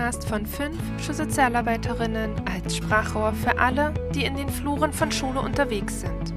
Podcast von 5 Schulsozialarbeiterinnen als Sprachrohr für alle, die in den Fluren von Schule unterwegs sind.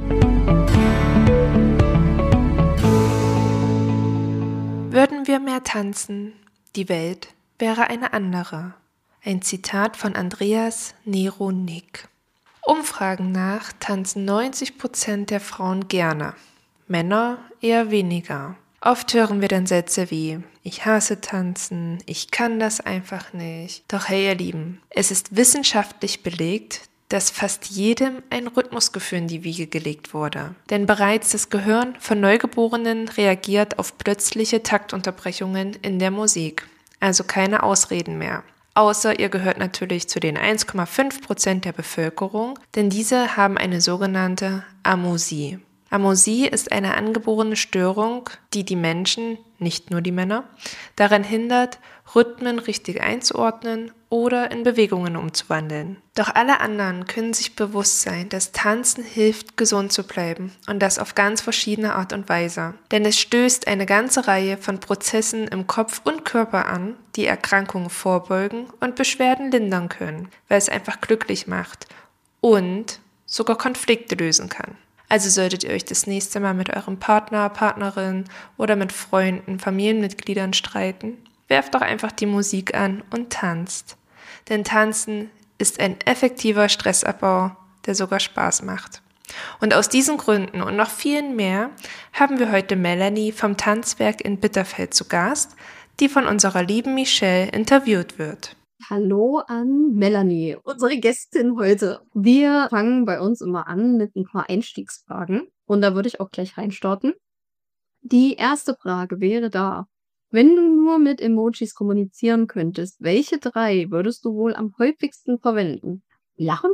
Würden wir mehr tanzen, die Welt wäre eine andere. Ein Zitat von Andreas Nero Nick. Umfragen nach tanzen 90% der Frauen gerne, Männer eher weniger. Oft hören wir dann Sätze wie: Ich hasse tanzen, ich kann das einfach nicht. Doch hey ihr Lieben, es ist wissenschaftlich belegt, dass fast jedem ein Rhythmusgefühl in die Wiege gelegt wurde. Denn bereits das Gehirn von Neugeborenen reagiert auf plötzliche Taktunterbrechungen in der Musik. Also keine Ausreden mehr. Außer ihr gehört natürlich zu den 1,5% der Bevölkerung, denn diese haben eine sogenannte Amusie. Amusie ist eine angeborene Störung, die die Menschen, nicht nur die Männer, daran hindert, Rhythmen richtig einzuordnen oder in Bewegungen umzuwandeln. Doch alle anderen können sich bewusst sein, dass Tanzen hilft, gesund zu bleiben, und das auf ganz verschiedene Art und Weise. Denn es stößt eine ganze Reihe von Prozessen im Kopf und Körper an, die Erkrankungen vorbeugen und Beschwerden lindern können, weil es einfach glücklich macht und sogar Konflikte lösen kann. Also solltet ihr euch das nächste Mal mit eurem Partner, Partnerin oder mit Freunden, Familienmitgliedern streiten, werft doch einfach die Musik an und tanzt. Denn Tanzen ist ein effektiver Stressabbau, der sogar Spaß macht. Und aus diesen Gründen und noch vielen mehr haben wir heute Melanie vom Tanzwerk in Bitterfeld zu Gast, die von unserer lieben Michelle interviewt wird. Hallo an Melanie, unsere Gästin heute. Wir fangen bei uns immer an mit ein paar Einstiegsfragen und da würde ich auch gleich reinstarten. Die erste Frage wäre da: Wenn du nur mit Emojis kommunizieren könntest, welche 3 würdest du wohl am häufigsten verwenden? Lachen,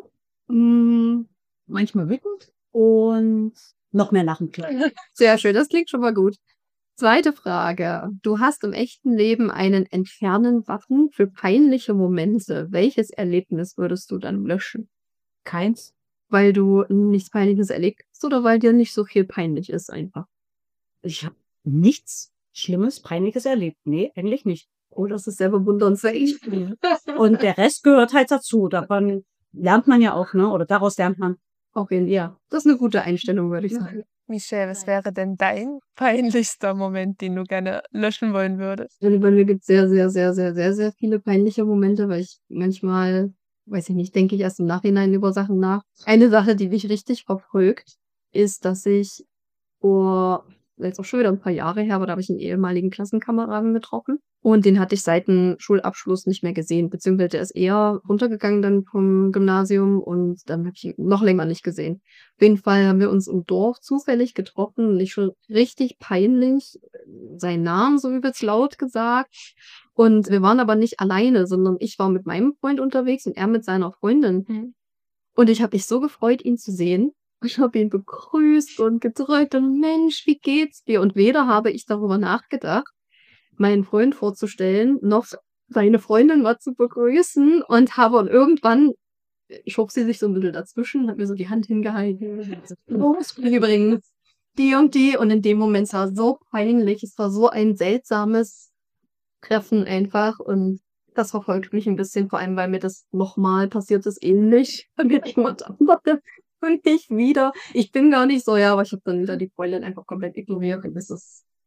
manchmal wütend und noch mehr lachen. Sehr schön, das klingt schon mal gut. Zweite Frage: Du hast im echten Leben einen Entfernen-Button für peinliche Momente. Welches Erlebnis würdest du dann löschen? Keins. Weil du nichts Peinliches erlebt hast oder weil dir nicht so viel peinlich ist einfach? Ich habe nichts Schlimmes, Peinliches erlebt. Nee, eigentlich nicht. Oh, das ist sehr bewundernswert. Und der Rest gehört halt dazu. Davon lernt man ja auch, ne? Oder daraus lernt man. Auch ja, das ist eine gute Einstellung, würde ich sagen. Michelle, was wäre denn dein peinlichster Moment, den du gerne löschen wollen würdest? Also bei mir gibt es sehr, sehr, sehr, sehr, sehr, sehr viele peinliche Momente, weil ich manchmal, weiß ich nicht, denke ich erst im Nachhinein über Sachen nach. Eine Sache, die mich richtig verfolgt, ist, dass ich jetzt auch schon wieder ein paar Jahre her, aber da habe ich einen ehemaligen Klassenkameraden getroffen und den hatte ich seit dem Schulabschluss nicht mehr gesehen, beziehungsweise der ist eher runtergegangen dann vom Gymnasium und dann habe ich ihn noch länger nicht gesehen. Auf jeden Fall haben wir uns im Dorf zufällig getroffen und ich schon richtig peinlich seinen Namen so übelst laut gesagt. Und wir waren aber nicht alleine, sondern ich war mit meinem Freund unterwegs und er mit seiner Freundin. Und ich habe mich so gefreut, ihn zu sehen. Ich habe ihn begrüßt und gedrückt und Mensch, wie geht's dir? Und weder habe ich darüber nachgedacht, meinen Freund vorzustellen, noch seine Freundin mal zu begrüßen und habe und irgendwann schob sie sich so ein bisschen dazwischen, hat mir so die Hand hingehalten. Oh, übrigens, die und die. Und in dem Moment war es so peinlich. Es war so ein seltsames Treffen einfach. Und das verfolgt mich ein bisschen, vor allem, weil mir das nochmal passiert ist, ähnlich mit jemand anderem. Und ich wieder. Ich bin gar nicht so, ja, aber ich habe dann wieder die Freundin einfach komplett ignoriert. Und das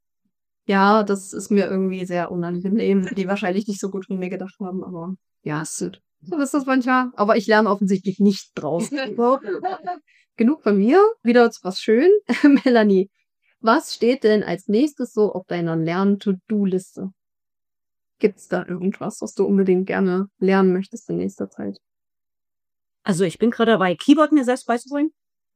ist mir irgendwie sehr unangenehm, die wahrscheinlich nicht so gut von mir gedacht haben, aber ja, so ist das manchmal. Aber ich lerne offensichtlich nicht draus. So. Genug von mir. Wieder zu was schön. Melanie, was steht denn als nächstes so auf deiner Lern-To-Do-Liste? Gibt's da irgendwas, was du unbedingt gerne lernen möchtest in nächster Zeit? Also ich bin gerade dabei, Keyboard mir selbst beizubringen.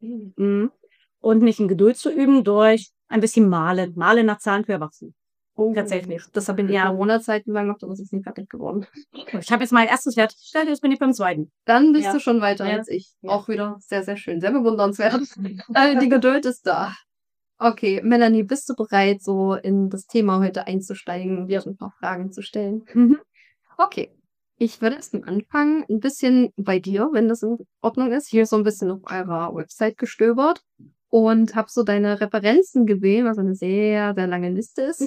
Und mich in Geduld zu üben durch ein bisschen Malen. Malen nach Zahlen für Erwachsene. Tatsächlich. Das habe ich in Corona-Zeiten lang gemacht, aber es ist nicht fertig geworden. Ich habe jetzt mein erstes fertiggestellt, jetzt bin ich beim zweiten. Dann bist du schon weiter Ja. als ich. Ja. Auch wieder sehr, sehr schön. Sehr bewundernswert. Die Geduld ist da. Okay, Melanie, bist du bereit, so in das Thema heute einzusteigen und dir ein paar Fragen zu stellen? Okay. Ich würde erst am Anfang ein bisschen bei dir, wenn das in Ordnung ist, hier so ein bisschen auf eurer Website gestöbert. und habe so deine Referenzen gesehen, was eine sehr, sehr lange Liste ist.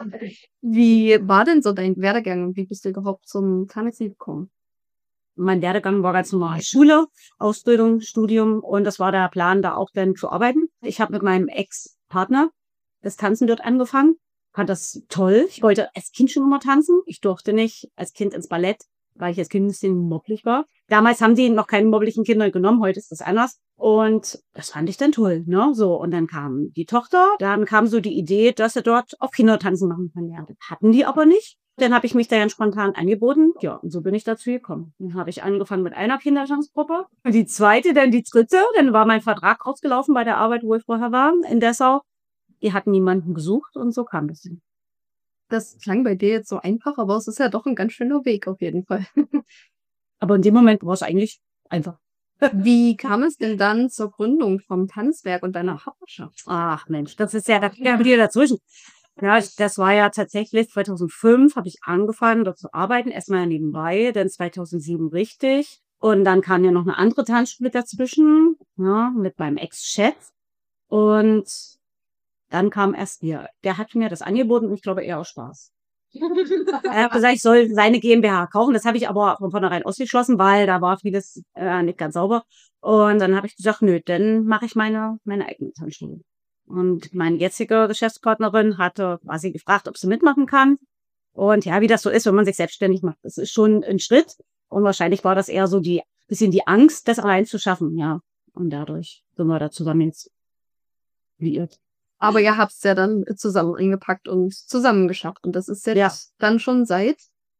Wie war denn so dein Werdegang und wie bist du überhaupt zum Zahnmedizin gekommen? Mein Werdegang war ganz normal. Schule, Ausbildung, Studium und das war der Plan, da auch dann zu arbeiten. Ich habe mit meinem Ex-Partner das Tanzen dort angefangen. Fand das toll. Ich wollte als Kind schon immer tanzen. Ich durfte nicht als Kind ins Ballett, weil ich als Kind ein bisschen mobbelig war. Damals haben die noch keine mobbeligen Kinder genommen, heute ist das anders. Und das fand ich dann toll, ne? So, und dann kam die Tochter, dann kam so die Idee, dass er dort auch Kindertanzen machen kann. Ja, das hatten die aber nicht. Dann habe ich mich da ganz spontan angeboten. Ja, und so bin ich dazu gekommen. Dann habe ich angefangen mit einer Kindertanzgruppe. Und die zweite, dann die dritte. Dann war mein Vertrag ausgelaufen bei der Arbeit, wo ich vorher war, in Dessau. Die hatten niemanden gesucht und so kam das. Das klang bei dir jetzt so einfach, aber es ist ja doch ein ganz schöner Weg auf jeden Fall. Aber in dem Moment war es eigentlich einfach. Wie kam es denn dann zur Gründung vom Tanzwerk und deiner Partnerschaft? Ach Mensch, das ist ja da wieder dazwischen. Ja, das war ja tatsächlich 2005 habe ich angefangen, dort zu arbeiten. Erstmal nebenbei, dann 2007 richtig. Und dann kam ja noch eine andere Tanzschule dazwischen, ja, mit meinem Ex-Chef. Und dann kam erst wir. Der hat mir das angeboten und ich glaube eher aus Spaß. Er hat gesagt, ich soll seine GmbH kaufen. Das habe ich aber von vornherein ausgeschlossen, weil da war vieles nicht ganz sauber. Und dann habe ich gesagt, nö, dann mache ich meine eigene Tanzschule. Und meine jetzige Geschäftspartnerin hatte quasi gefragt, ob sie mitmachen kann. Und ja, wie das so ist, wenn man sich selbstständig macht. Das ist schon ein Schritt. Und wahrscheinlich war das eher so bisschen die Angst, das allein zu schaffen, ja. Und dadurch sind wir da zusammen jetzt liiert. Aber ihr habt es ja dann zusammen eingepackt und zusammen geschafft. Und das ist jetzt dann schon seit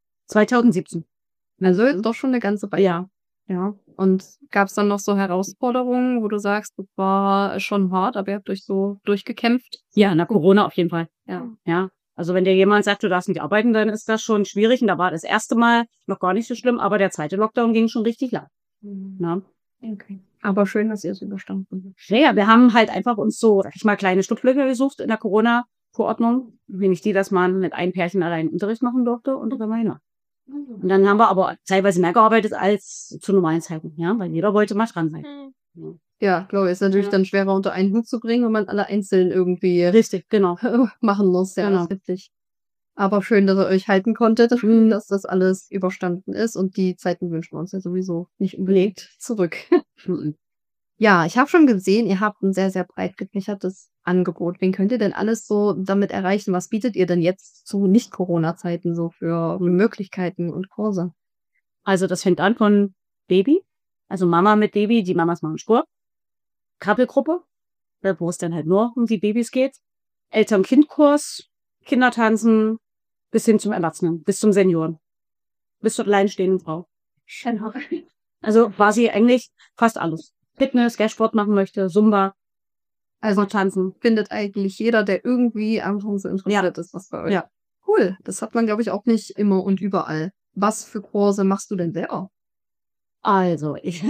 2017. Also doch schon eine ganze Weile. Ja. Ja. Und gab es dann noch so Herausforderungen, wo du sagst, das war schon hart, aber ihr habt euch so durchgekämpft? Ja, nach Corona auf jeden Fall. Ja. Ja. Also wenn dir jemand sagt, du darfst nicht arbeiten, dann ist das schon schwierig. Und da war das erste Mal noch gar nicht so schlimm, aber der zweite Lockdown ging schon richtig lang. Ja. Okay. Aber schön, dass ihr es überstanden habt. Ja, wir haben halt einfach uns so, sag ich mal, kleine Schlupflöcher gesucht in der Corona-Verordnung. Wie nicht die, dass man mit einem Pärchen allein Unterricht machen durfte und drei meiner. Und dann haben wir aber teilweise mehr gearbeitet als zu normalen Zeiten, ja, weil jeder wollte mal dran sein. Ja, glaube ich, ist natürlich dann schwerer unter einen Hut zu bringen, wenn man alle einzeln irgendwie Richtig, genau. machen muss. Ja, Genau. richtig. Aber schön, dass ihr euch halten konntet, dass das alles überstanden ist. Und die Zeiten wünschen wir uns ja sowieso nicht unbedingt zurück. Ja, ich habe schon gesehen, ihr habt ein sehr, sehr breit gefächertes Angebot. Wen könnt ihr denn alles so damit erreichen? Was bietet ihr denn jetzt zu Nicht-Corona-Zeiten so für Möglichkeiten und Kurse? Also das fängt an von Baby, also Mama mit Baby, die Mamas machen Sport. Krabbelgruppe, wo es dann halt nur um die Babys geht. Eltern-Kind-Kurs, Kindertanzen, bis hin zum Erwachsenen, bis zum Senioren, bis zur alleinstehenden Frau. Also quasi eigentlich fast alles. Fitness, wer Sport machen möchte, Zumba, Also tanzen. findet eigentlich jeder, der irgendwie einfach so interessiert ist, was bei euch. Ja. Cool. Das hat man, glaube ich, auch nicht immer und überall. Was für Kurse machst du denn selber? Also, ich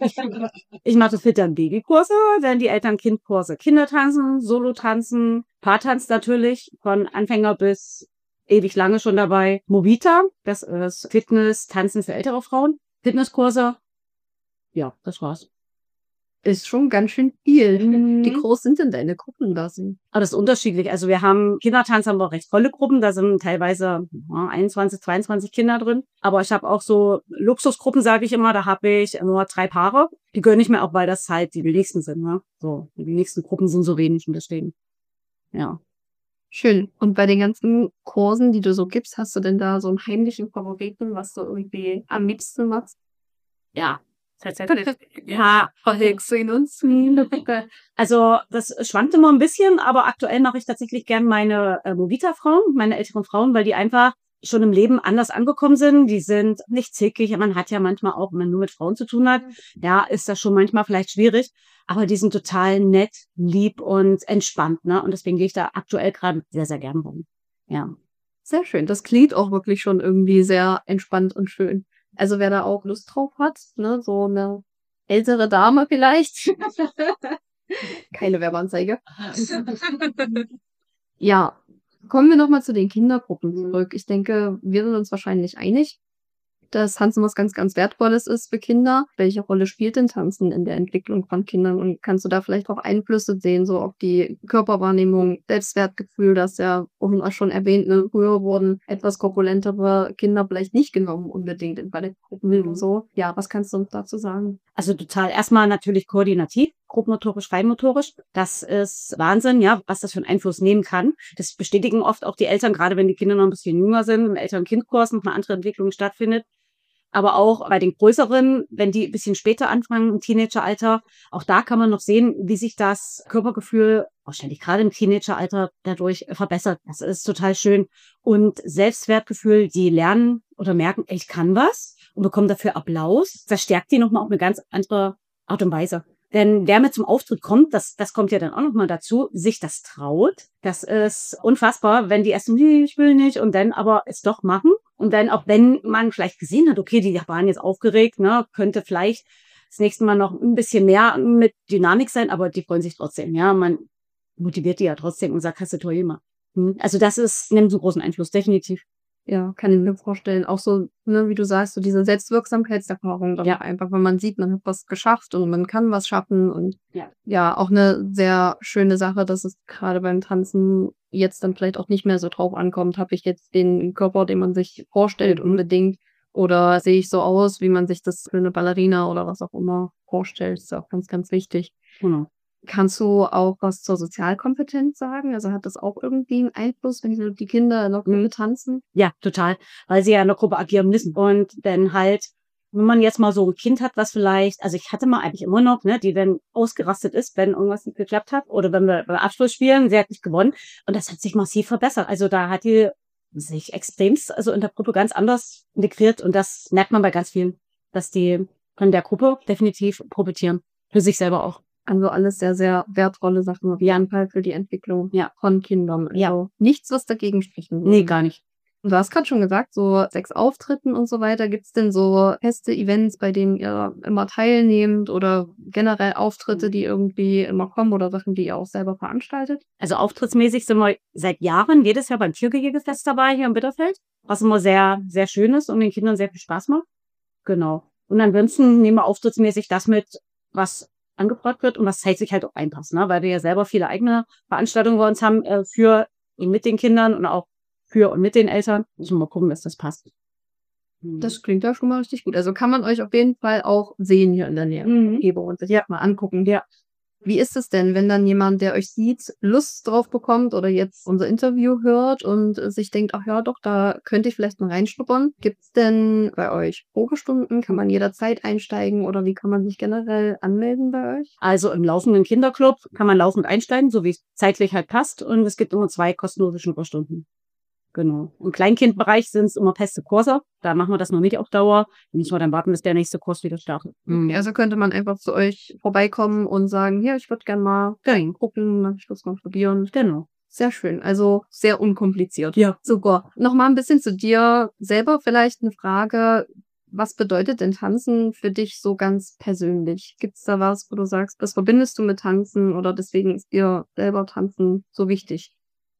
mache Fit- und Babykurse, dann die Eltern-Kind-Kurse. Kindertanzen, Solo-Tanzen, Paartanz natürlich, von Anfänger bis ewig lange schon dabei. Movita, das ist Fitness, Tanzen für ältere Frauen. Fitnesskurse. Ja, das war's. Ist schon ganz schön viel. Wie groß sind denn deine Gruppen da? Aber das ist unterschiedlich. Also wir haben Kindertanz, haben wir recht volle Gruppen. Da sind teilweise 21, 22 Kinder drin. Aber ich habe auch so Luxusgruppen, sage ich immer. Da habe ich nur 3 Paare. Die gehöre ich mir auch, weil das halt die wenigsten sind. Ne? So, die wenigsten Gruppen sind so wenig und deswegen. Ja. Schön. Und bei den ganzen Kursen, die du so gibst, hast du denn da so einen heimlichen Favoriten, was du irgendwie am liebsten machst? Ja. Ja, also das schwankt immer ein bisschen, aber aktuell mache ich tatsächlich gern meine Movita-Frauen, meine älteren Frauen, weil die einfach schon im Leben anders angekommen sind. Die sind nicht zickig. Man hat ja manchmal auch, wenn man nur mit Frauen zu tun hat, ja, ist das schon manchmal vielleicht schwierig. Aber die sind total nett, lieb und entspannt, ne? Und deswegen gehe ich da aktuell gerade sehr, sehr gern rum. Ja. Sehr schön. Das klingt auch wirklich schon irgendwie sehr entspannt und schön. Also wer da auch Lust drauf hat, ne, so eine ältere Dame vielleicht. Keine Werbeanzeige. Ja, kommen wir nochmal zu den Kindergruppen zurück. Ich denke, wir sind uns wahrscheinlich einig. dass Tanzen was ganz, ganz Wertvolles ist für Kinder. Welche Rolle spielt denn Tanzen in der Entwicklung von Kindern? Und kannst du da vielleicht auch Einflüsse sehen, so auf die Körperwahrnehmung, Selbstwertgefühl, das ja vorhin auch schon erwähnt, ne? Früher wurden etwas korpulentere Kinder vielleicht nicht genommen unbedingt in Ballettgruppen und so. Ja, was kannst du uns dazu sagen? Also total. Erstmal natürlich koordinativ, grobmotorisch, feinmotorisch. Das ist Wahnsinn, ja, was das für einen Einfluss nehmen kann. Das bestätigen oft auch die Eltern, gerade wenn die Kinder noch ein bisschen jünger sind, im Eltern-Kind-Kurs noch eine andere Entwicklung stattfindet. Aber auch bei den Größeren, wenn die ein bisschen später anfangen, im Teenageralter, auch da kann man noch sehen, wie sich das Körpergefühl, wahrscheinlich gerade im Teenageralter, dadurch verbessert. Das ist total schön. Und Selbstwertgefühl, die lernen oder merken, ey, ich kann was und bekommen dafür Applaus. Das stärkt die nochmal auf eine ganz andere Art und Weise. Denn wer mit zum Auftritt kommt, das kommt ja dann auch nochmal dazu, sich das traut. Das ist unfassbar, wenn die erst so, nee, ich will nicht, und dann aber es doch machen. Und dann auch wenn man vielleicht gesehen hat, okay, die waren jetzt aufgeregt, ne, könnte vielleicht das nächste Mal noch ein bisschen mehr mit Dynamik sein, aber die freuen sich trotzdem. Ja, man motiviert die ja trotzdem und sagt, hast du toll gemacht. Also das nimmt so einen großen Einfluss, definitiv. Ja, kann ich mir vorstellen. Auch so, ne, wie du sagst, so diese Selbstwirksamkeitserfahrung dann Ja. einfach, wenn man sieht, man hat was geschafft und man kann was schaffen und Ja. ja, auch eine sehr schöne Sache, dass es gerade beim Tanzen jetzt dann vielleicht auch nicht mehr so drauf ankommt, habe ich jetzt den Körper, den man sich vorstellt unbedingt, oder sehe ich so aus, wie man sich das für eine Ballerina oder was auch immer vorstellt. Ist auch ganz, ganz wichtig. Genau. Kannst du auch was zur Sozialkompetenz sagen? Also hat das auch irgendwie einen Einfluss, wenn die Kinder in der Gruppe tanzen? Ja, total. Weil sie ja in der Gruppe agieren müssen. Und dann halt, wenn man jetzt mal so ein Kind hat, was vielleicht, also ich hatte mal eigentlich immer noch, ne, die dann ausgerastet ist, wenn irgendwas nicht geklappt hat. Oder wenn wir beim Abschluss spielen, sie hat nicht gewonnen. Und das hat sich massiv verbessert. Also da hat die sich extremst, also in der Gruppe ganz anders integriert. Und das merkt man bei ganz vielen, dass die von der Gruppe definitiv profitieren. Für sich selber auch. Also alles sehr, sehr wertvolle Sachen auf jeden Fall für die Entwicklung von Kindern. Also Ja. nichts, was dagegen sprechen würde. Nee, gar nicht. Und du hast gerade schon gesagt, so 6 Auftritten und so weiter. Gibt's denn so feste Events, bei denen ihr immer teilnehmt oder generell Auftritte, die irgendwie immer kommen oder Sachen, die ihr auch selber veranstaltet? Also auftrittsmäßig sind wir seit Jahren jedes Jahr beim Tiergehegefest dabei hier in Bitterfeld, was immer sehr, sehr schön ist und den Kindern sehr viel Spaß macht. Genau. Und ansonsten nehmen wir auftrittsmäßig das mit, was angefragt wird und was zeitlich halt auch einpasst, ne? Weil wir ja selber viele eigene Veranstaltungen bei uns haben, für und mit den Kindern und auch für und mit den Eltern. Müssen wir mal gucken, dass das passt. Das klingt ja schon mal richtig gut. Also kann man euch auf jeden Fall auch sehen hier in der Nähe Umgebung und sich mal angucken. Ja. Wie ist es denn, wenn dann jemand, der euch sieht, Lust drauf bekommt oder jetzt unser Interview hört und sich denkt, ach ja, doch, da könnte ich vielleicht mal reinschnuppern? Gibt's denn bei euch Probestunden? Kann man jederzeit einsteigen oder wie kann man sich generell anmelden bei euch? Also im laufenden Kinderclub kann man laufend einsteigen, so wie es zeitlich halt passt. Und es gibt immer 2 kostenlose Schnupperstunden. Genau. Im Kleinkindbereich sind es immer feste Kurse. Da machen wir das noch nicht auf Dauer. Da müssen wir dann warten, bis der nächste Kurs wieder startet. Also könnte man einfach zu euch vorbeikommen und sagen, ja, ich würde gerne mal gucken, ich würde es mal probieren. Genau. Sehr schön, also sehr unkompliziert. Ja. Super. Nochmal ein bisschen zu dir selber vielleicht eine Frage. Was bedeutet denn Tanzen für dich so ganz persönlich? Gibt's da was, wo du sagst, das verbindest du mit Tanzen oder deswegen ist dir selber Tanzen so wichtig?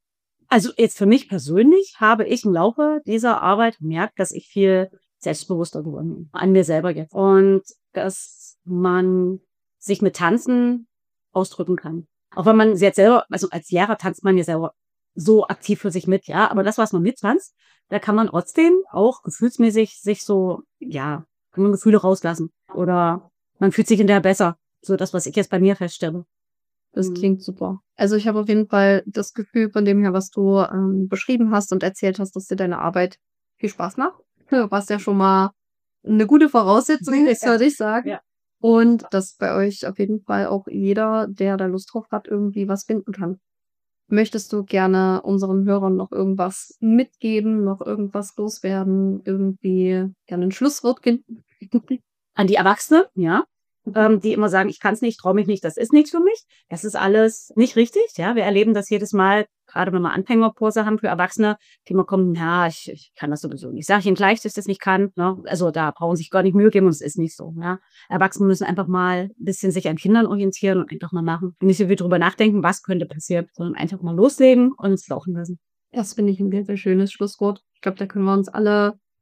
Also jetzt für mich persönlich habe ich im Laufe dieser Arbeit gemerkt, dass ich viel selbstbewusster geworden bin. An mir selber jetzt. Und dass man sich mit Tanzen ausdrücken kann. Auch wenn man jetzt selber, also als Lehrer tanzt man ja selber so aktiv für sich mit, ja. Aber das, was man mittanzt, da kann man trotzdem auch gefühlsmäßig sich so, ja, kann man Gefühle rauslassen. Oder man fühlt sich hinterher besser. So das, was ich jetzt bei mir feststelle. Das klingt super. Also ich habe auf jeden Fall das Gefühl von dem her, was du beschrieben hast und erzählt hast, dass dir deine Arbeit viel Spaß macht. Was ja schon mal eine gute Voraussetzung ist, würde ich sagen. Ja. Und dass bei euch auf jeden Fall auch jeder, der da Lust drauf hat, irgendwie was finden kann. Möchtest du gerne unseren Hörern noch irgendwas mitgeben, noch irgendwas loswerden, irgendwie gerne ein Schlusswort finden? An die Erwachsenen, ja, die immer sagen, ich kann es nicht, traue mich nicht, das ist nichts für mich. Das ist alles nicht richtig, ja. Wir erleben das jedes Mal, gerade wenn wir Anfängerkurse haben für Erwachsene, die immer kommen, ja, ich kann das sowieso nicht. Sag ich ihnen gleich, dass ich das nicht kann, ne? Also da brauchen sie sich gar nicht Mühe geben und es ist nicht so, ja. Erwachsene müssen einfach mal ein bisschen sich an Kindern orientieren und einfach mal machen. Und nicht so viel drüber nachdenken, was könnte passieren, sondern einfach mal loslegen und es laufen lassen. Das finde ich ein sehr, sehr schönes Schlusswort. Ich glaube, da können wir uns alle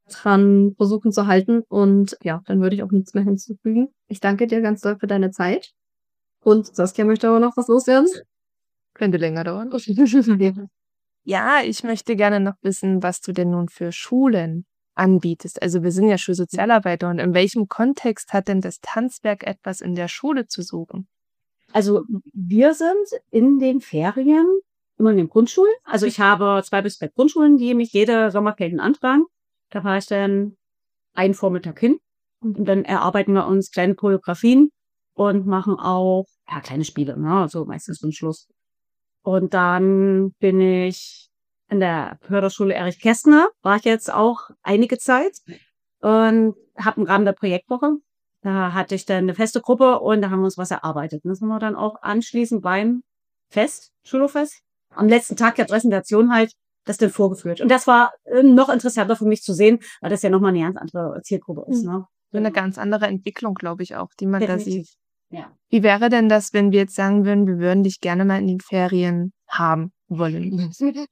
dran versuchen zu halten. Und ja, dann würde ich auch nichts mehr hinzufügen. Ich danke dir ganz doll für deine Zeit. Und Saskia möchte aber noch was loswerden. Könnte länger dauern. Ja, ich möchte gerne noch wissen, was du denn nun für Schulen anbietest. Also wir sind ja Schulsozialarbeiter und in welchem Kontext hat denn das Tanzwerk etwas in der Schule zu suchen? Also wir sind in den Ferien immer in den Grundschulen. Also ich habe 2 bis 3 Grundschulen, die mich jede Sommerferien anfragen. Da fahre ich dann einen Vormittag hin und dann erarbeiten wir uns kleine Choreografien und machen auch kleine Spiele, ne? Also meistens zum Schluss. Und dann bin ich in der Förderschule Erich Kästner, war ich jetzt auch einige Zeit und habe im Rahmen der Projektwoche, da hatte ich dann eine feste Gruppe und da haben wir uns was erarbeitet. Und das haben wir dann auch anschließend beim Schulhoffest, am letzten Tag der Präsentation halt, das dann vorgeführt. Und das war noch interessanter für mich zu sehen, weil das ja nochmal eine ganz andere Zielgruppe ist. Ne? So eine ganz andere Entwicklung, glaube ich auch, die man Definitiv. da sieht. Ja. Wie wäre denn das, wenn wir jetzt sagen würden, wir würden dich gerne mal in den Ferien haben wollen?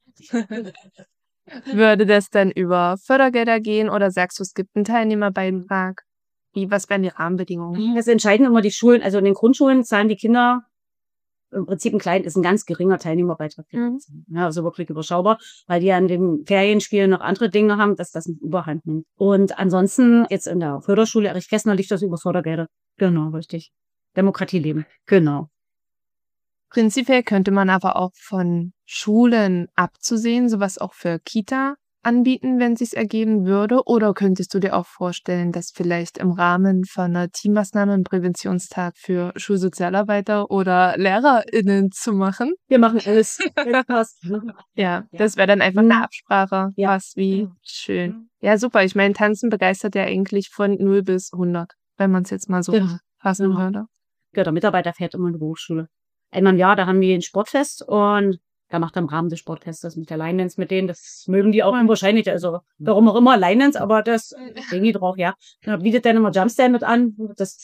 Würde das dann über Fördergelder gehen oder sagst du, es gibt einen Teilnehmerbeitrag? Was wären die Rahmenbedingungen? Das entscheiden immer die Schulen. Also in den Grundschulen zahlen die Kinder im Prinzip ist ein ganz geringer Teilnehmerbeitrag. Ja, also wirklich überschaubar, weil die an den Ferienspielen noch andere Dinge haben, dass das nicht überhand nimmt. Und ansonsten jetzt in der Förderschule Erich Kästner liegt das über Fördergelder. Genau, richtig. Demokratie leben. Genau. Prinzipiell könnte man aber auch von Schulen abzusehen, sowas auch für Kita anbieten, wenn es sich ergeben würde? Oder könntest du dir auch vorstellen, das vielleicht im Rahmen von einer Teammaßnahme, einem Präventionstag für Schulsozialarbeiter oder LehrerInnen zu machen? Wir machen alles. Ja, das wäre dann einfach eine Absprache. Was, wie schön. Ja, super. Ich meine, Tanzen begeistert ja eigentlich von 0 bis 100, wenn man es jetzt mal so fassen würde. Ja, der Mitarbeiter fährt immer in die Berufsschule. Einmal im Jahr, da haben wir ein Sportfest und da macht er im Rahmen des Sportfestes mit der Line Dance mit denen. Das mögen die auch wahrscheinlich. Also, warum auch immer Line Dance, aber das denken die drauf, ja. Dann bietet der immer Jumpstand mit an. Das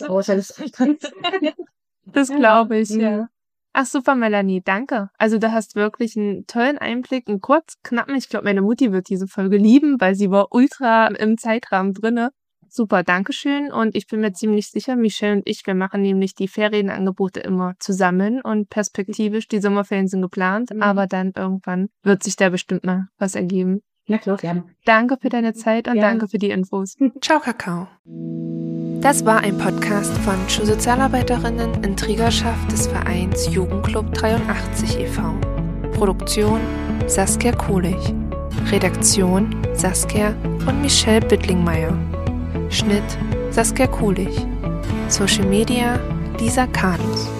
glaube ich, ja. Ach super, Melanie, danke. Also du hast wirklich einen tollen Einblick, einen kurz, knappen. Ich glaube, meine Mutti wird diese Folge lieben, weil sie war ultra im Zeitrahmen drinne. Super, Dankeschön. Und ich bin mir ziemlich sicher, Michelle und ich, wir machen nämlich die Ferienangebote immer zusammen und perspektivisch, die Sommerferien sind geplant, aber dann irgendwann wird sich da bestimmt mal was ergeben. Na klar, gerne. Danke für deine Zeit und danke für die Infos. Ciao, Kakao. Das war ein Podcast von Schulsozialarbeiterinnen in Trägerschaft des Vereins Jugendclub 83 e.V. Produktion Saskia Kulich. Redaktion Saskia und Michelle Bittlingmeier. Schnitt Saskia Kulich. Social Media Lisa Kanus.